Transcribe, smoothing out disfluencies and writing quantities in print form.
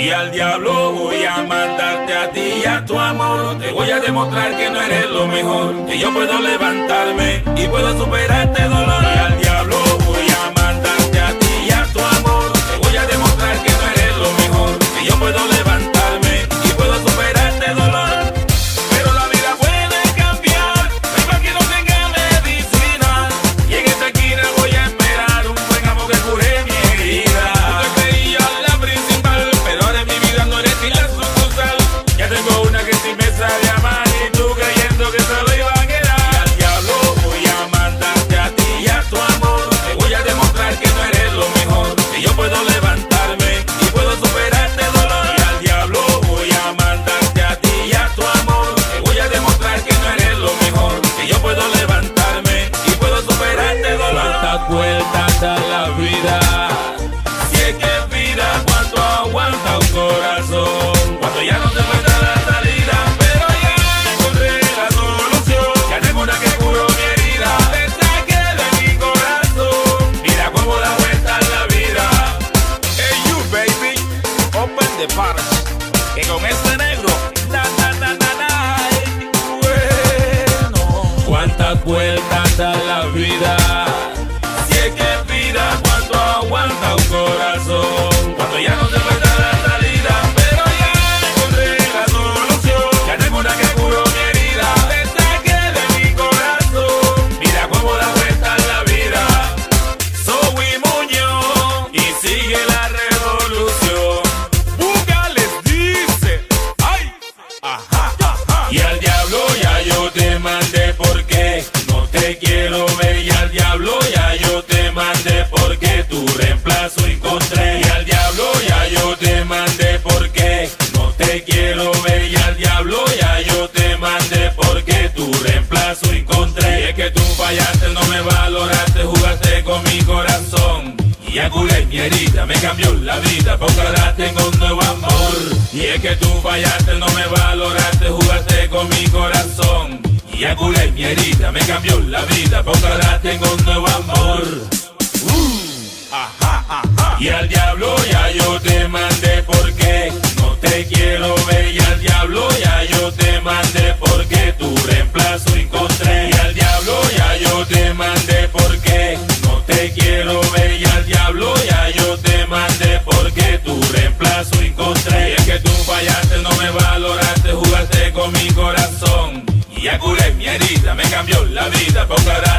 Y al diablo voy a mandarte a ti y a tu amor. Te voy a demostrar que no eres lo mejor, que yo puedo levantarme y puedo superar este dolor. Y al diablo voy a mandarte a ti y a tu amor. Te voy a demostrar que no eres lo mejor, que yo puedo levantarme y puedo superar este dolor. Pero la vida puede cambiar, no hay mal que no tenga medicina. Y en esta esquina voy a esperar un buen amor que cure mi herida. Tú te creías la principal, pero ahora en mi vida no eres ni la sucursal. Ya tengo una que sí me sabe amar y tú creyendo que se lo iba a quedar. Y al diablo voy a mandarte a ti y a tu amor. Te voy a demostrar que no eres lo mejor, que yo puedo levantarme y puedo superar este dolor. Y al diablo voy a mandarte a ti y a tu amor. Te voy a demostrar que no eres lo mejor, que yo puedo levantarme y puedo superar este dolor. ¿Cuántas vueltas da la vida? Si es que es vida, ¿cuánto aguanta un corazón? Cuando ya no te falta la salida, pero ya encontré la solución. Ya tengo una que curó mi herida, te saqué de mi corazón. Mira cómo da vuelta la vida. Hey you baby, open the party, que con este negro, na na na na na. Bueno, ¿cuántas vueltas da la vida? Si es que es vida, ¿cuánto aguanta un corazón? Cuando ya no te falta la salida, pero ya encontré la solución. Ya tengo una que curó mi herida, te saqué de mi corazón. Mira cómo da vuelta la vida. Soy Muñoz y sigue la revolución. Buga les dice, ay, ajá, ajá. Y al diablo ya yo te mandé porque no te quiero ver. Y al diablo ya yo te mandé porque tu reemplazo encontré. Y al diablo ya yo te mandé porque no te quiero ver. Y al diablo ya yo te mandé porque tu reemplazo encontré. Y es que tú fallaste, no me valoraste, jugaste con mi corazón. Y ya curé mi herida, me cambió la vida, porque ahora tengo un nuevo amor. Y es que tú fallaste, no me valoraste, jugaste con mi corazón. Y ya curé mi herida, me cambió la vida, porque ahora tengo un nuevo amor. Ajá, ajá. Y al diablo ya yo te mandé porque no te quiero ver. Y al diablo ya yo te mandé porque tu reemplazo encontré. Y al diablo ya yo te mandé porque no te quiero ver. Y al diablo ya yo te mandé porque tu reemplazo encontré. Y es que tú fallaste, no me valoraste, jugaste con mi corazón. Y ya curé mi herida, me cambió la vida, porque ahora